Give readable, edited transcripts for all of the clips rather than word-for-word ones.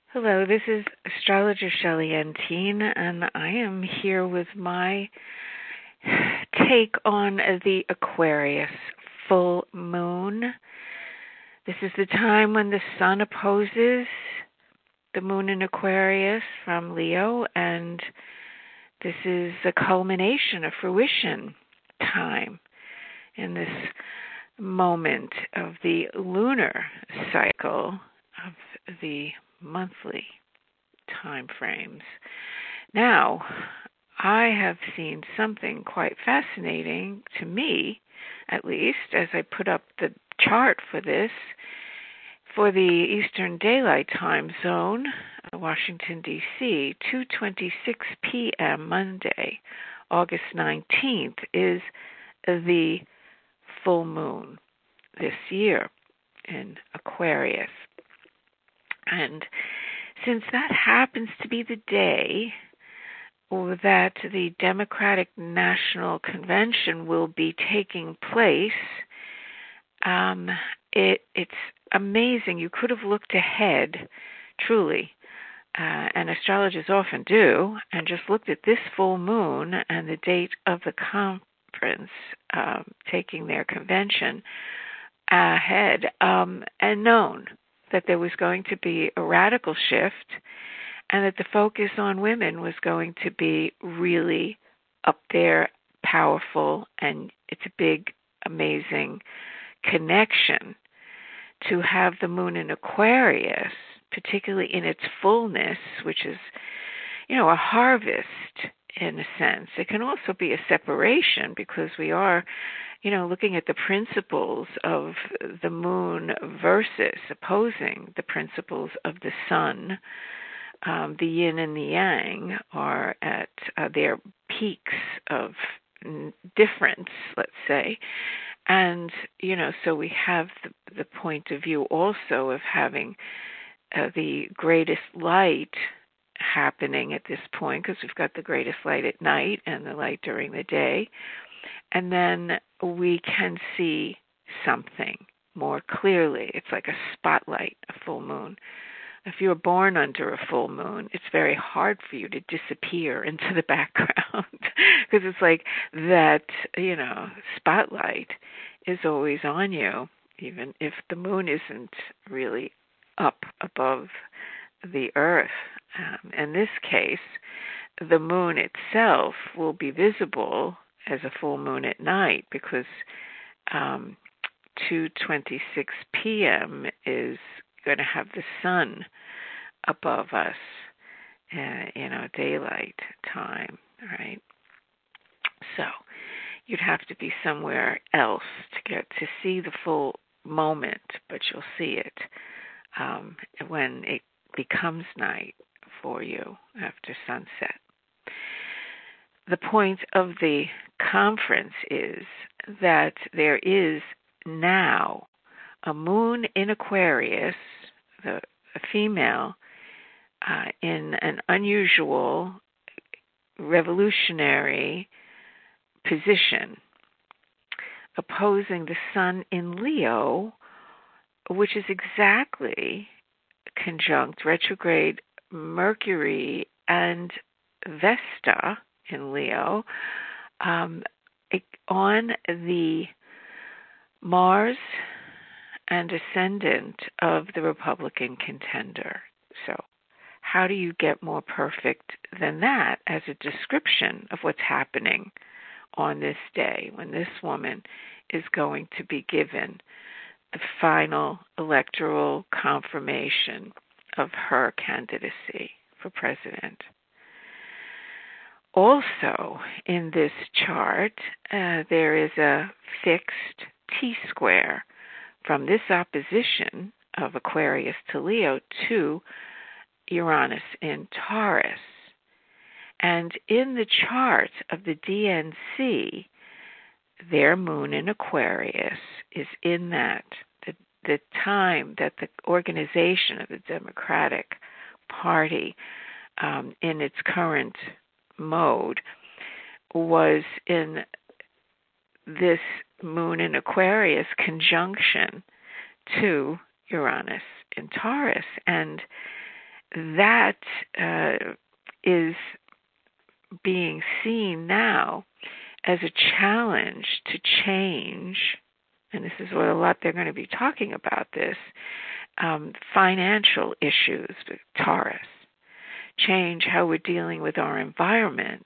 Hello, this is astrologer Shelley Antine, and I am here with my take on the Aquarius full moon. This is the time when the sun opposes the moon in Aquarius from Leo, and this is a culmination, a fruition time in this moment of the lunar cycle of the monthly time frames. Now, I have seen something quite fascinating to me, at least, as I put up the chart for this, for the Eastern Daylight Time Zone, Washington, D.C., 2:26 p.m. Monday, August 19th, is the full moon this year in Aquarius. And since that happens to be the day that the Democratic National Convention will be taking place, it's amazing. You could have looked ahead, truly, and astrologers often do, and just looked at this full moon and the date of the conference taking their convention ahead, and known that there was going to be a radical shift and that the focus on women was going to be really up there, powerful, and it's a big, amazing connection to have the moon in Aquarius, particularly in its fullness, which is, a harvest in a sense. It can also be a separation because we are looking at the principles of the moon versus opposing the principles of the sun. The yin and the yang are at their peaks of difference, let's say. And, so we have the point of view also of having the greatest light happening at this point, because we've got the greatest light at night and the light during the day. And then we can see something more clearly. It's like a spotlight, a full moon. If you're born under a full moon, it's very hard for you to disappear into the background because it's like that, spotlight is always on you, even if the moon isn't really up above the earth. In this case, the moon itself will be visible as a full moon at night because 2:26 p.m. is going to have the sun above us, daylight time, right? So you'd have to be somewhere else to get to see the full moment, but you'll see it when it becomes night for you after sunset. The point of the conference is that there is now a moon in Aquarius, a female, in an unusual revolutionary position, opposing the sun in Leo, which is exactly conjunct retrograde Mercury and Vesta in Leo, on the Mars and ascendant of the Republican contender. So how do you get more perfect than that as a description of what's happening on this day when this woman is going to be given the final electoral confirmation of her candidacy for president? Also, in this chart, there is a fixed T-square from this opposition of Aquarius to Leo to Uranus in Taurus. And in the chart of the DNC, their moon in Aquarius is in that, the time that the organization of the Democratic Party in its current mode was in this moon in Aquarius conjunction to Uranus in Taurus. And that is being seen now as a challenge to change, and this is what a lot they're going to be talking about this, financial issues with Taurus, change how we're dealing with our environment.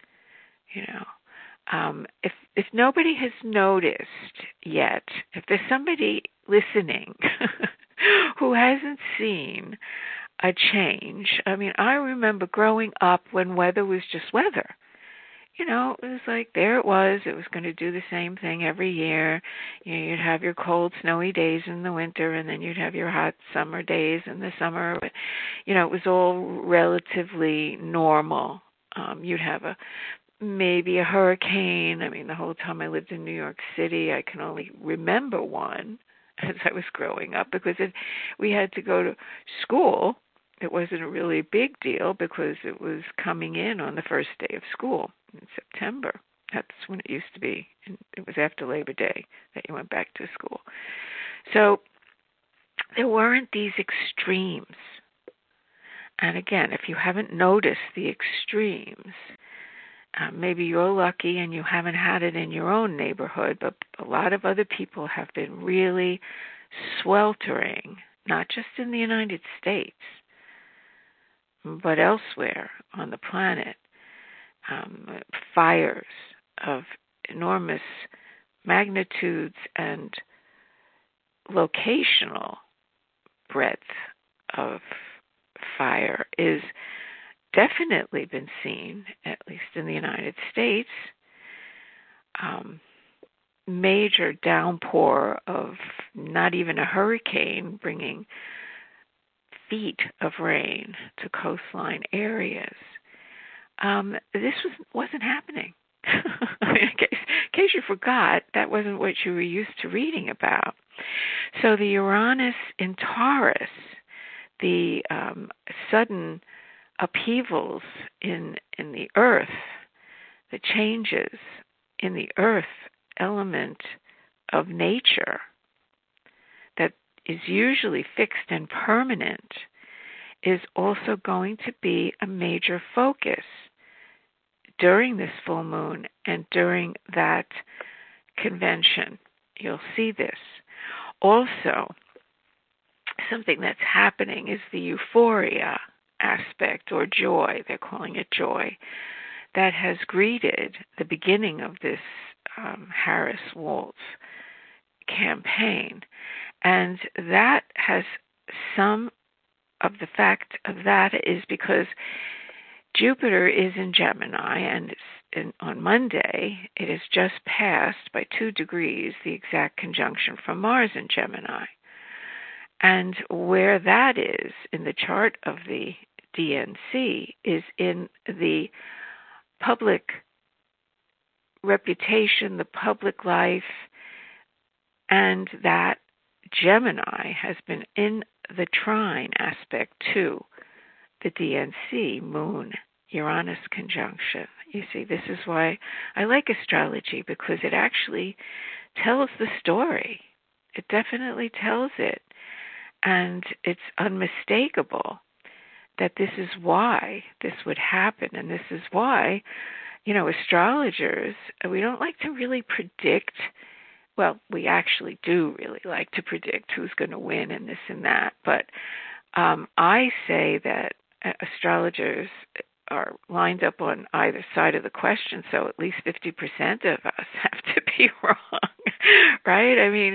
If nobody has noticed yet, if there's somebody listening who hasn't seen a change, I remember growing up when weather was just weather. It was like there it was going to do the same thing every year. You'd have your cold, snowy days in the winter, and then you'd have your hot summer days in the summer. But, it was all relatively normal. You'd have maybe a hurricane. The whole time I lived in New York City, I can only remember one as I was growing up because we had to go to school. It wasn't a really big deal because it was coming in on the first day of school in September. That's when it used to be. And it was after Labor Day that you went back to school. So there weren't these extremes. And again, if you haven't noticed the extremes, maybe you're lucky and you haven't had it in your own neighborhood, but a lot of other people have been really sweltering, not just in the United States, but elsewhere on the planet. Fires of enormous magnitudes and locational breadth of fire is definitely been seen, at least in the United States. Major downpour of not even a hurricane bringing feet of rain to coastline areas. This wasn't happening. In case you forgot, that wasn't what you were used to reading about. So the Uranus in Taurus, the sudden upheavals in the earth, the changes in the earth element of nature that is usually fixed and permanent, is also going to be a major focus during this full moon and during that convention. You'll see this. Also, something that's happening is the euphoria aspect, or joy, they're calling it joy, that has greeted the beginning of this Harris-Walz campaign. And that has some of the fact of that is because Jupiter is in Gemini, and on Monday it has just passed by 2 degrees the exact conjunction from Mars in Gemini. And where that is in the chart of the DNC is in the public reputation, the public life, and that Gemini has been in the trine aspect to the DNC, Moon, Uranus conjunction. You see, this is why I like astrology, because it actually tells the story. It definitely tells it. And it's unmistakable that this is why this would happen. And this is why, astrologers, we don't like to really predict. Well, we actually do really like to predict who's going to win and this and that. But I say that astrologers are lined up on either side of the question, so at least 50% of us have to be wrong, right?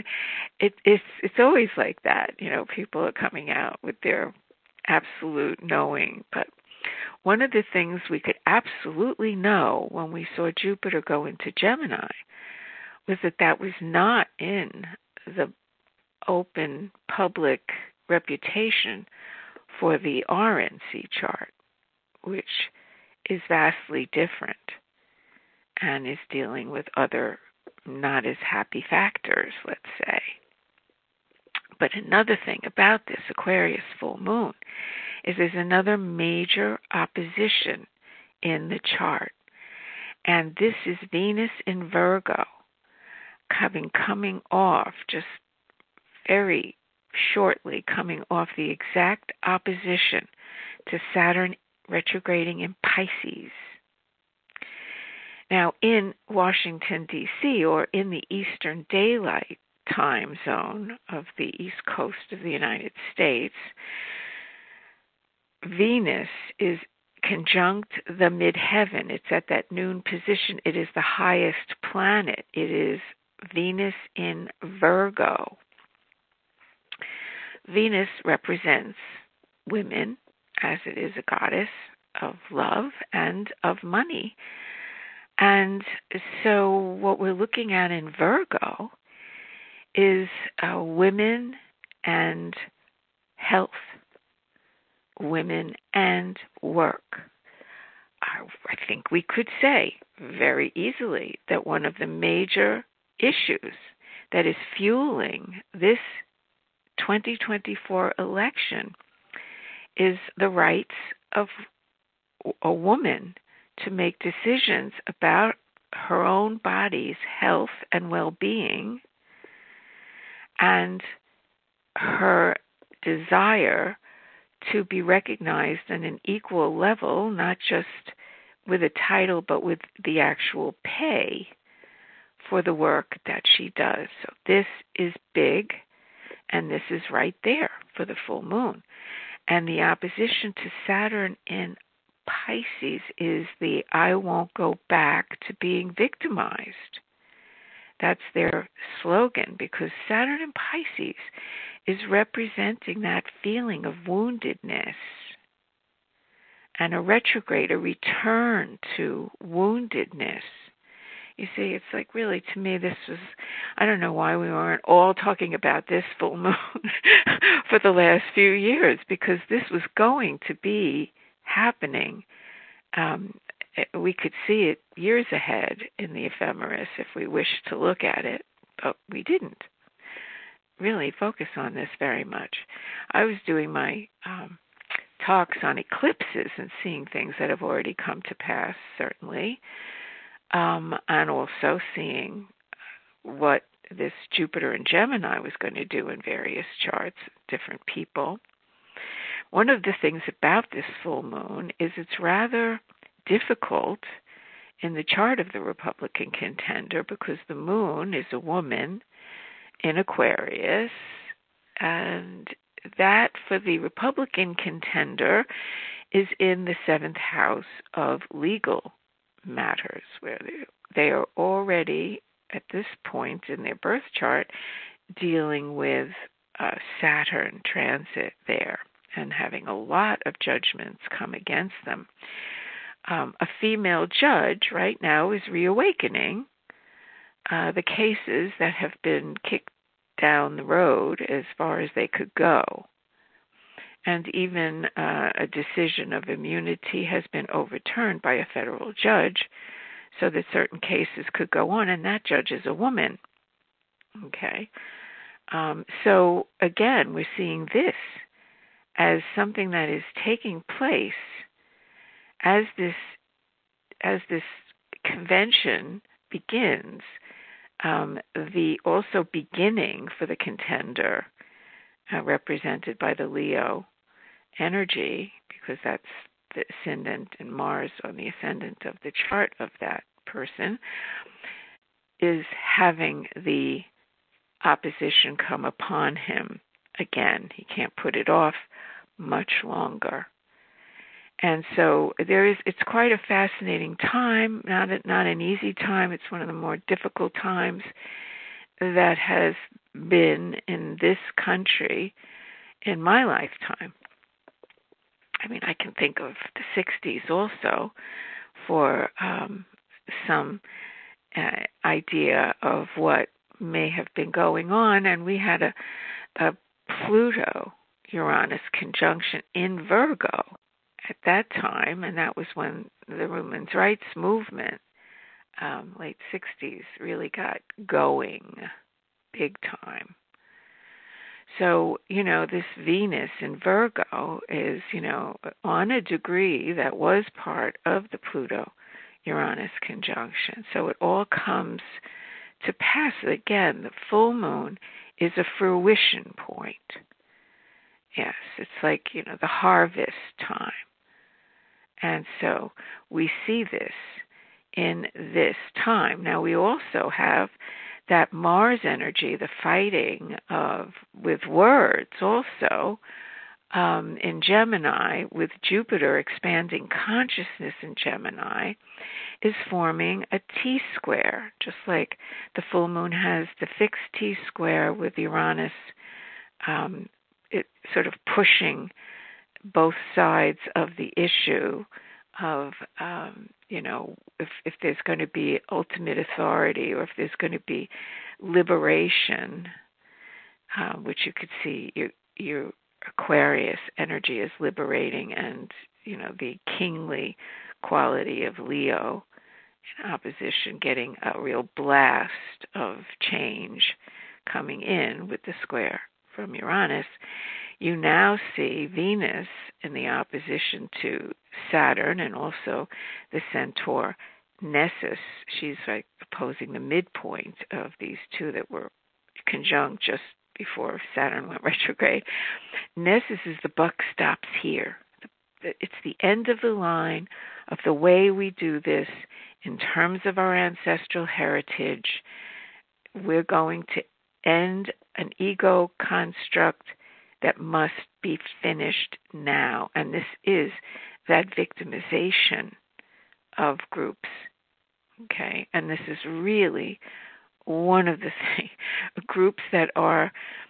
It's always like that. People are coming out with their absolute knowing. But one of the things we could absolutely know when we saw Jupiter go into Gemini was that was not in the open public reputation for the RNC chart, which is vastly different and is dealing with other not as happy factors, let's say. But another thing about this Aquarius full moon is there's another major opposition in the chart. And this is Venus in Virgo, coming off just very shortly, coming off the exact opposition to Saturn retrograding in Pisces. Now, in Washington, D.C., or in the Eastern Daylight Time zone of the East Coast of the United States, Venus is conjunct the midheaven. It's at that noon position. It is the highest planet. It is Venus in Virgo. Venus represents women, as it is a goddess of love and of money. And so what we're looking at in Virgo is women and health, women and work. I think we could say very easily that one of the major issues that is fueling this 2024 election is the rights of a woman to make decisions about her own body's health and well-being, and her desire to be recognized on an equal level, not just with a title, but with the actual pay for the work that she does. So this is big, and this is right there for the full moon. And the opposition to Saturn in Pisces is the I won't go back to being victimized. That's their slogan, because Saturn in Pisces is representing that feeling of woundedness, and a retrograde, a return to woundedness. You see, it's like, really, to me, this was, I don't know why we weren't all talking about this full moon for the last few years, because this was going to be happening. We could see it years ahead in the ephemeris if we wished to look at it, but we didn't really focus on this very much. I was doing my talks on eclipses and seeing things that have already come to pass, certainly, and also seeing what this Jupiter in Gemini was going to do in various charts, different people. One of the things about this full moon is it's rather difficult in the chart of the Republican contender, because the moon is a woman in Aquarius, and that for the Republican contender is in the 7th house of legal matters, where they are already at this point in their birth chart dealing with Saturn transit there and having a lot of judgments come against them. A female judge right now is reawakening the cases that have been kicked down the road as far as they could go. And even a decision of immunity has been overturned by a federal judge so that certain cases could go on, and that judge is a woman. Okay. So again, we're seeing this as something that is taking place as this convention begins. The also beginning for the contender, represented by the Leo energy, because that's the ascendant and Mars on the ascendant of the chart of that person, is having the opposition come upon him again. He can't put it off much longer. And so it's quite a fascinating time, not an easy time. It's one of the more difficult times that has been in this country in my lifetime. I mean, I can think of the 60s also for some idea of what may have been going on. And we had a Pluto-Uranus conjunction in Virgo at that time, and that was when the women's rights movement, late 60s, really got going big time. So, this Venus in Virgo is, on a degree that was part of the Pluto-Uranus conjunction. So it all comes to pass. Again, the full moon is a fruition point. Yes, it's like, the harvest time. And so we see this in this time. Now we also have that Mars energy, the fighting with words also, in Gemini, with Jupiter expanding consciousness in Gemini, is forming a T-square, just like the full moon has the fixed T-square with Uranus, it sort of pushing both sides of the issue of, if there's going to be ultimate authority or if there's going to be liberation, which you could see your Aquarius energy is liberating, and, the kingly quality of Leo in opposition getting a real blast of change coming in with the square from Uranus. You now see Venus in the opposition to Saturn and also the centaur Nessus. She's like opposing the midpoint of these two that were conjunct just before Saturn went retrograde. Nessus is the buck stops here. It's the end of the line of the way we do this in terms of our ancestral heritage. We're going to end an ego construct that must be finished now. And this is that victimization of groups. Okay? And this is really one of the groups that are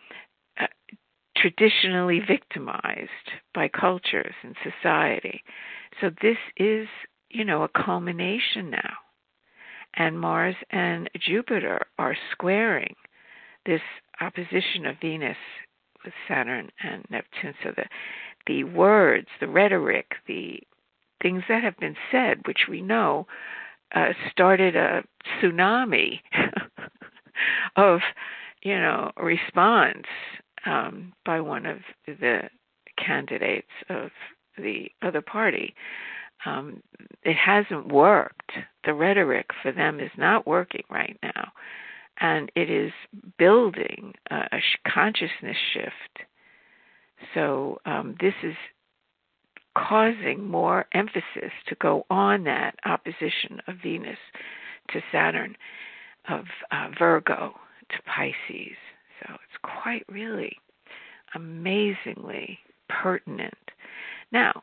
traditionally victimized by cultures and society. So this is, a culmination now. And Mars and Jupiter are squaring this opposition of Venus with Saturn and Neptune. So the words, the rhetoric, the things that have been said, which we know started a tsunami of, response by one of the candidates of the other party. It hasn't worked. The rhetoric for them is not working right now. And it is building a consciousness shift. So this is causing more emphasis to go on that opposition of Venus to Saturn, of Virgo to Pisces. So it's quite really amazingly pertinent. Now,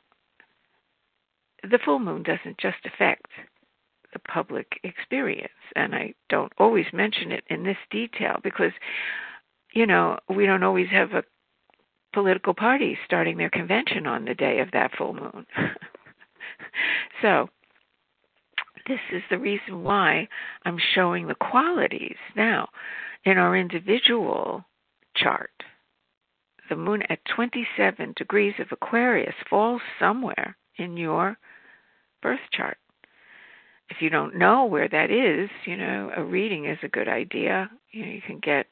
the full moon doesn't just affect the public experience, and I don't always mention it in this detail because, we don't always have a political party starting their convention on the day of that full moon. So this is the reason why I'm showing the qualities. Now, in our individual chart, the moon at 27 degrees of Aquarius falls somewhere in your birth chart. If you don't know where that is, a reading is a good idea. You can get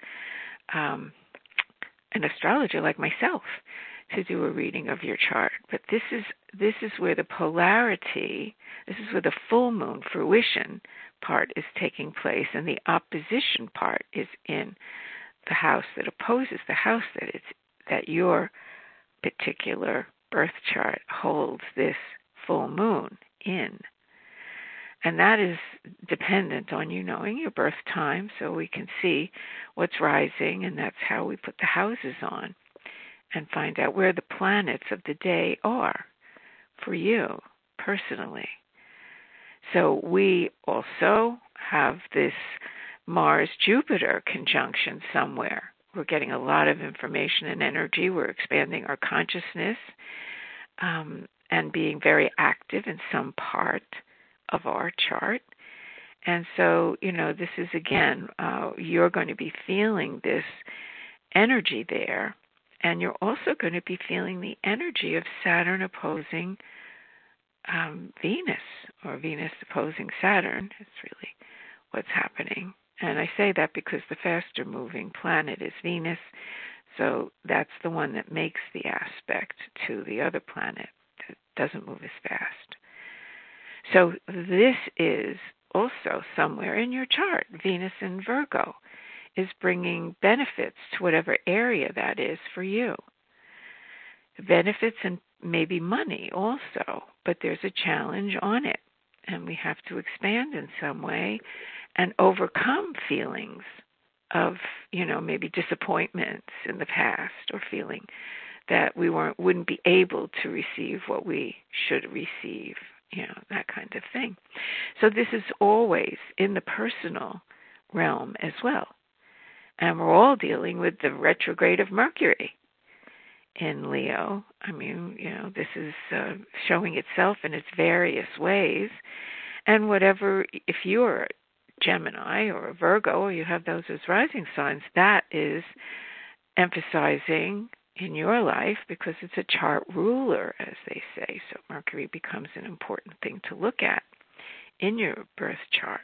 an astrologer like myself to do a reading of your chart. But this is where the polarity, this is where the full moon fruition part is taking place, and the opposition part is in the house that opposes the house that your particular birth chart holds this full moon in. And that is dependent on you knowing your birth time, so we can see what's rising, and that's how we put the houses on and find out where the planets of the day are for you personally. So we also have this Mars-Jupiter conjunction somewhere. We're getting a lot of information and energy. We're expanding our consciousness and being very active in some part of our chart. And so, this is, again, you're going to be feeling this energy there, and you're also going to be feeling the energy of Saturn opposing Venus, or Venus opposing Saturn. It's really what's happening. And I say that because the faster moving planet is Venus, so that's the one that makes the aspect to the other planet that doesn't move as fast. So this is also somewhere in your chart. Venus in Virgo is bringing benefits to whatever area that is for you. benefits and maybe money also, but there's a challenge on it, and we have to expand in some way and overcome feelings of, maybe disappointments in the past, or feeling that we wouldn't be able to receive what we should receive, that kind of thing. So this is always in the personal realm as well. And we're all dealing with the retrograde of Mercury in Leo. I mean, this is showing itself in its various ways. And whatever, if you're a Gemini or a Virgo, or you have those as rising signs, that is emphasizing in your life, because it's a chart ruler, as they say. So Mercury becomes an important thing to look at in your birth chart.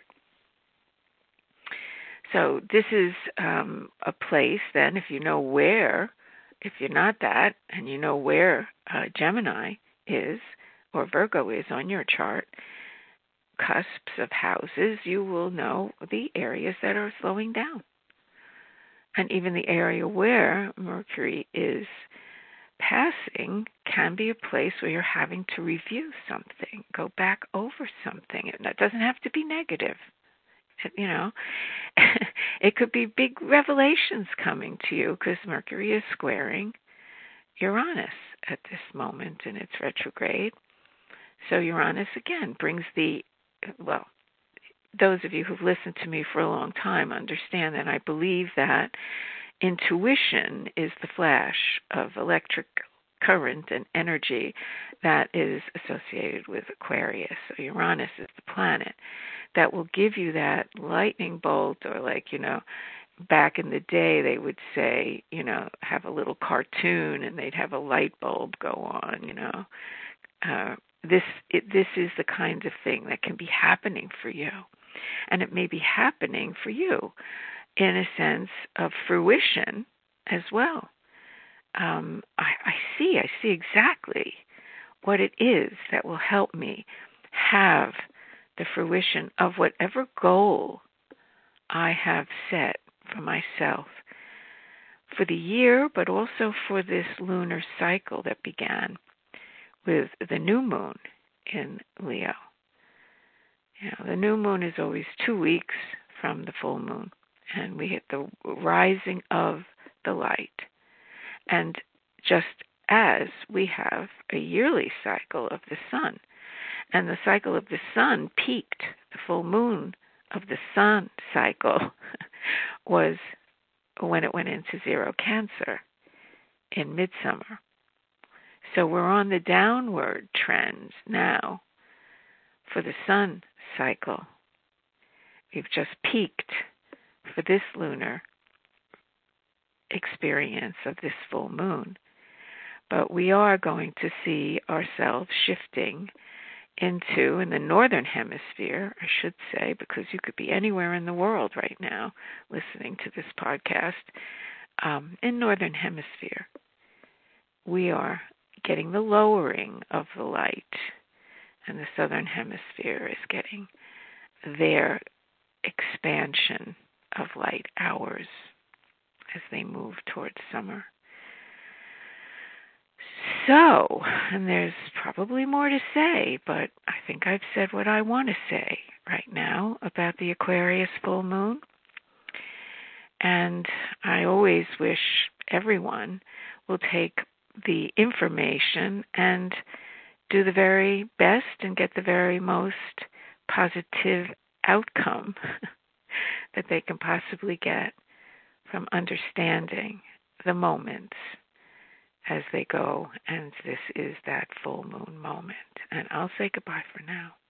So this is a place then, if you know where, if you're not that, and you know where Gemini is or Virgo is on your chart, cusps of houses, you will know the areas that are slowing down. And even the area where Mercury is passing can be a place where you're having to review something, go back over something. And that doesn't have to be negative. It could be big revelations coming to you, because Mercury is squaring Uranus at this moment in its retrograde. So Uranus, again, brings those of you who've listened to me for a long time understand that I believe that intuition is the flash of electric current and energy that is associated with Aquarius. So Uranus is the planet that will give you that lightning bolt, or back in the day they would say, have a little cartoon and they'd have a light bulb go on, This is the kind of thing that can be happening for you. And it may be happening for you in a sense of fruition as well. I see exactly what it is that will help me have the fruition of whatever goal I have set for myself for the year, but also for this lunar cycle that began with the new moon in Leo. The new moon is always 2 weeks from the full moon, and we hit the rising of the light. And just as we have a yearly cycle of the sun, and the cycle of the sun peaked, the full moon of the sun cycle was when it went into zero Cancer in midsummer. So we're on the downward trend now for the sun cycle. We've just peaked for this lunar experience of this full moon. But we are going to see ourselves shifting into, in the northern hemisphere, I should say, because you could be anywhere in the world right now listening to this podcast, in northern hemisphere, we are getting the lowering of the light, and the southern hemisphere is getting their expansion of light hours as they move towards summer. So, and there's probably more to say, but I think I've said what I want to say right now about the Aquarius full moon. And I always wish everyone will take the information and do the very best and get the very most positive outcome that they can possibly get from understanding the moments as they go, and this is that full moon moment. And I'll say goodbye for now.